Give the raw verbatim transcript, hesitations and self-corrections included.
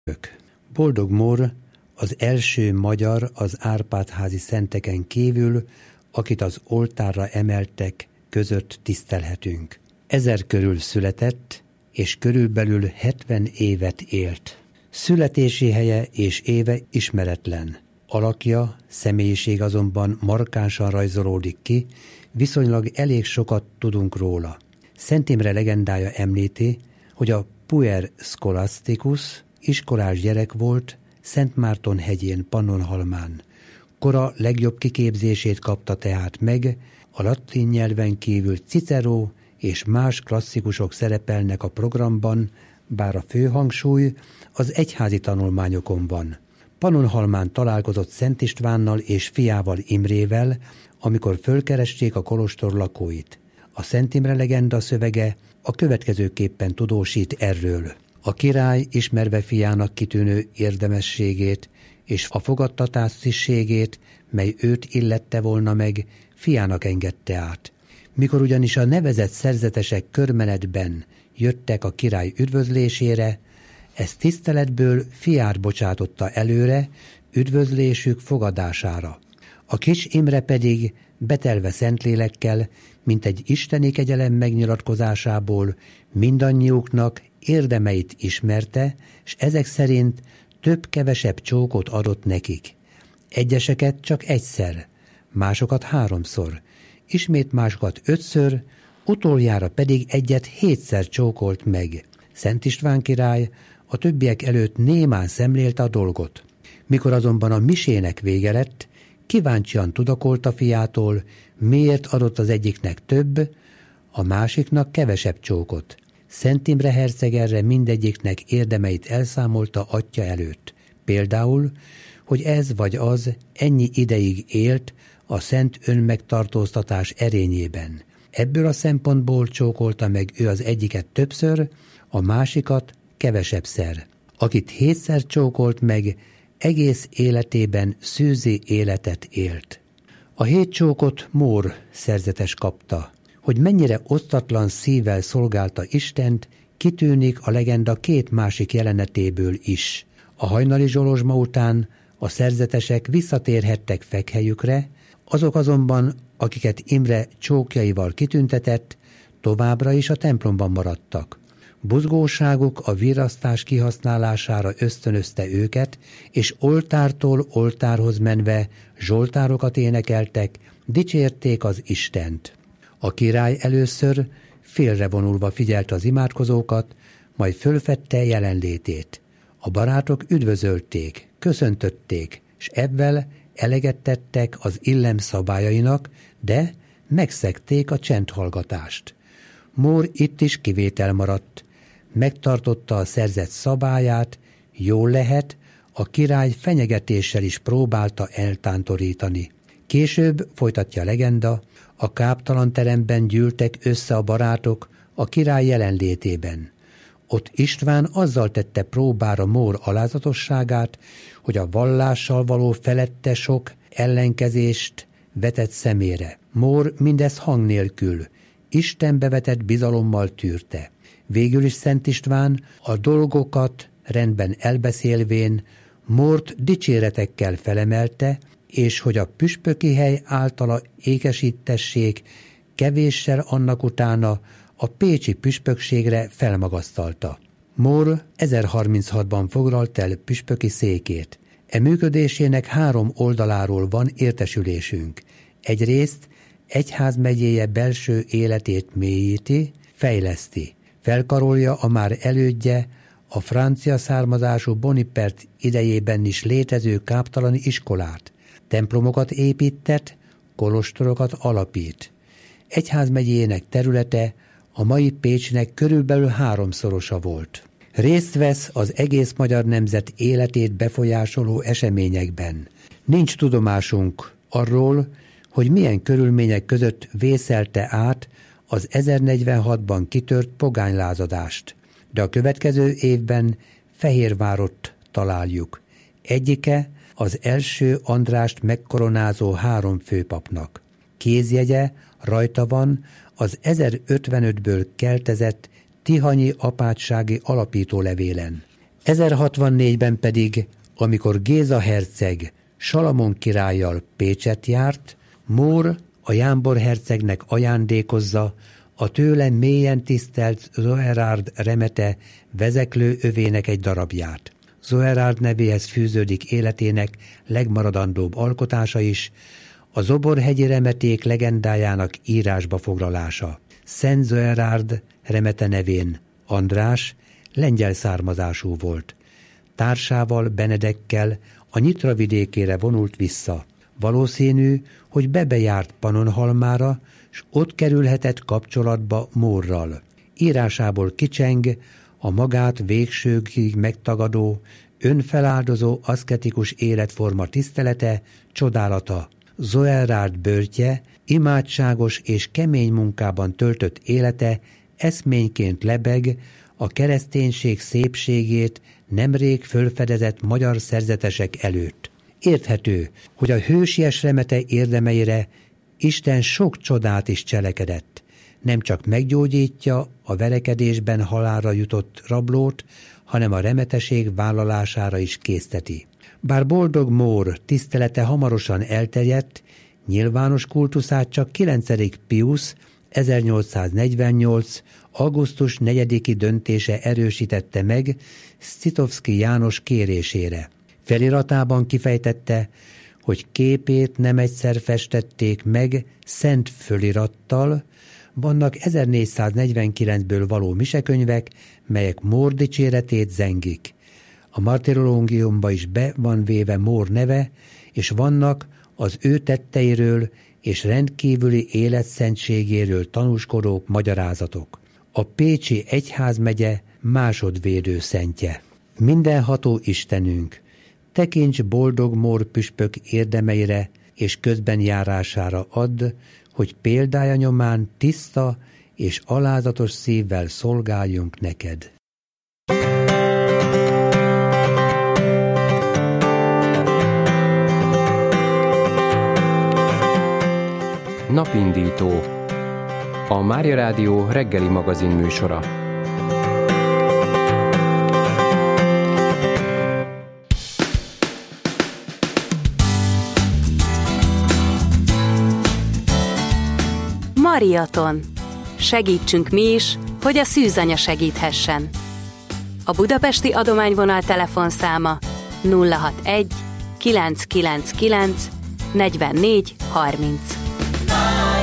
Boldog Mór az első magyar az Árpád-házi szenteken kívül, akit az oltárra emeltek, között tisztelhetünk. Ezer körül született, és körülbelül hetven évet élt. Születési helye és éve ismeretlen. Alakja, személyiség azonban markánsan rajzolódik ki, viszonylag elég sokat tudunk róla. Szent Imre legendája említi, hogy a Puer Scholasticus iskolás gyerek volt Szent Márton hegyén, Pannonhalmán. Kora legjobb kiképzését kapta tehát meg, a latin nyelven kívül Cicero és más klasszikusok szerepelnek a programban, bár a fő hangsúly az egyházi tanulmányokon van. Pannonhalmán találkozott Szent Istvánnal és fiával Imrével, amikor fölkeresték a kolostor lakóit. A Szent Imre legenda szövege a következőképpen tudósít erről. A király ismerve fiának kitűnő érdemességét és a fogadtatás tisztségét, mely őt illette volna meg, fiának engedte át. Mikor ugyanis a nevezett szerzetesek körmenetben jöttek a király üdvözlésére, ezt tiszteletből fiát bocsátotta előre üdvözlésük fogadására. A kis Imre pedig betelve Szentlélekkel, mint egy isteni kegyelem megnyilatkozásából mindannyiuknak érdemeit ismerte, és ezek szerint több-kevesebb csókot adott nekik. Egyeseket csak egyszer, másokat háromszor, ismét másokat ötször, utoljára pedig egyet hétszer csókolt meg. Szent István király a többiek előtt némán szemlélte a dolgot. Mikor azonban a misének vége lett, kíváncsian tudakolta fiától, miért adott az egyiknek több, a másiknak kevesebb csókot. Szent Imre herceg erre mindegyiknek érdemeit elszámolta atya előtt. Például, hogy ez vagy az ennyi ideig élt a szent önmegtartóztatás erényében. Ebből a szempontból csókolta meg ő az egyiket többször, a másikat kevesebbszer. Akit hétszer csókolt meg, egész életében szűzi életet élt. A hét csókot Mór szerzetes kapta. Hogy mennyire osztatlan szívvel szolgálta Istent, kitűnik a legenda két másik jelenetéből is. A hajnali zsolozsma után a szerzetesek visszatérhettek fekhelyükre, azok azonban, akiket Imre csókjaival kitüntetett, továbbra is a templomban maradtak. Buzgóságuk a virrasztás kihasználására ösztönözte őket, és oltártól oltárhoz menve zsoltárokat énekeltek, dicsérték az Istent. A király először félrevonulva figyelte az imádkozókat, majd fölfedte jelenlétét. A barátok üdvözölték, köszöntötték, s ebben eleget tettek az illem szabályainak, de megszegték a csendhallgatást. Mór itt is kivétel maradt. Megtartotta a szerzett szabályát, jól lehet, a király fenyegetéssel is próbálta eltántorítani. Később, folytatja a legenda, a káptalan teremben gyűltek össze a barátok a király jelenlétében. Ott István azzal tette próbára Mór alázatosságát, hogy a vallással való felette sok ellenkezést vetett szemére. Mór mindez hang nélkül, Istenbe vetett bizalommal tűrte. Végül is Szent István a dolgokat rendben elbeszélvén Mórt dicséretekkel felemelte, és hogy a püspöki hely általa ékesítessék, kevéssel annak utána a pécsi püspökségre felmagasztalta. Mór ezerharminchatban foglalt el püspöki székét. E működésének három oldaláról van értesülésünk. Egyrészt egyházmegyéje belső életét mélyíti, fejleszti. Felkarolja a már elődje, a francia származású Bonipert idejében is létező káptalani iskolát. Templomokat építtet, kolostorokat alapít. Egyházmegyének területe a mai Pécsnek körülbelül háromszorosa volt. Részt vesz az egész magyar nemzet életét befolyásoló eseményekben. Nincs tudomásunk arról, hogy milyen körülmények között vészelte át az ezernegyvenhatban kitört pogánylázadást, de a következő évben Fehérvárot találjuk. Egyike az első Andrást megkoronázó három főpapnak. Kézjegye rajta van az ezerötvenötből keltezett tihanyi apátsági alapítólevélen. ezerhatvannégyben pedig, amikor Géza herceg Salamon királlyal Pécset járt, Mór a Jámbor hercegnek ajándékozza a tőle mélyen tisztelt Zoerárd remete vezeklő övének egy darabját. Zoerárd nevéhez fűződik életének legmaradandóbb alkotása is, a Zoborhegyi remeték legendájának írásba foglalása. Szent Zoerárd remete nevén András lengyel származású volt. Társával, Benedekkel a Nyitra vidékére vonult vissza. Valószínű, hogy bebejárt Pannonhalmára, s ott kerülhetett kapcsolatba Mórral. Írásából kicseng a magát végsőkig megtagadó, önfeláldozó aszketikus életforma tisztelete, csodálata. Zoerárd böltje, imádságos és kemény munkában töltött élete eszményként lebeg a kereszténység szépségét nemrég fölfedezett magyar szerzetesek előtt. Érthető, hogy a hősies remete érdemeire Isten sok csodát is cselekedett. Nem csak meggyógyítja a verekedésben halálra jutott rablót, hanem a remeteség vállalására is készteti. Bár boldog Mór tisztelete hamarosan elterjedt, nyilvános kultuszát csak kilencedik Piusz ezernyolcszáznegyvennyolc. augusztus negyediki döntése erősítette meg Scitovszky János kérésére. Feliratában kifejtette, hogy képét nem egyszer festették meg szent fölirattal, vannak ezernégyszáznegyvenkilencből való misekönyvek, melyek Mór dicséretét zengik. A martirológiumba is be van véve Mór neve, és vannak az ő tetteiről és rendkívüli életszentségéről tanúskodó magyarázatok. A pécsi egyházmegye másodvédő szentje. Mindenható Istenünk, tekints boldog Mór püspök érdemeire és közbenjárására add, hogy példája nyomán tiszta és alázatos szívvel szolgáljunk neked. Napindító, a Mária Rádió reggeli magazin műsora. Mariaton. Segítsünk mi is, hogy a szűzanya segíthessen. A Budapesti Adományvonal telefonszáma nulla hatvanegy kilencszázkilencvenkilenc negyvennégy harminc.